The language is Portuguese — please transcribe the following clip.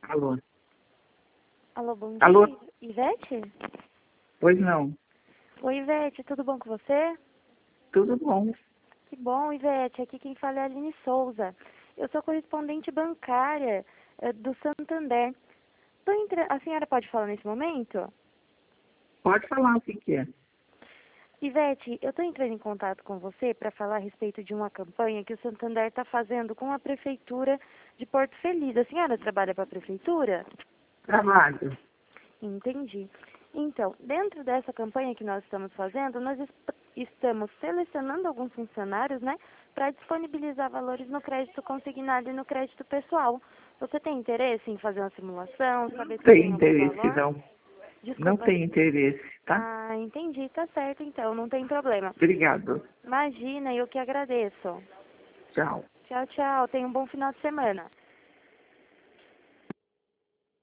Alô? Alô, bom dia. Alô? Ivete? Pois não. Oi, Ivete, tudo bom com você? Tudo bom. Que bom, Ivete. Aqui quem fala é a Aline Souza. Eu sou correspondente bancária do Santander. A senhora pode falar nesse momento? Pode falar o que que é. Ivete, eu estou entrando em contato com você para falar a respeito de uma campanha que o Santander está fazendo com a Prefeitura de Porto Feliz. A senhora trabalha para a Prefeitura? Trabalho. Entendi. Então, dentro dessa campanha que nós estamos fazendo, nós estamos selecionando alguns funcionários, né, para disponibilizar valores no crédito consignado e no crédito pessoal. Você tem interesse em fazer uma simulação, saber se Tem tem algum interesse, valor? não. Não Desculpa. tem interesse, tá? Ah, entendi, tá certo então, não tem problema. Obrigado. Imagina, eu que agradeço. Tchau. Tchau, tchau, tenha um bom final de semana.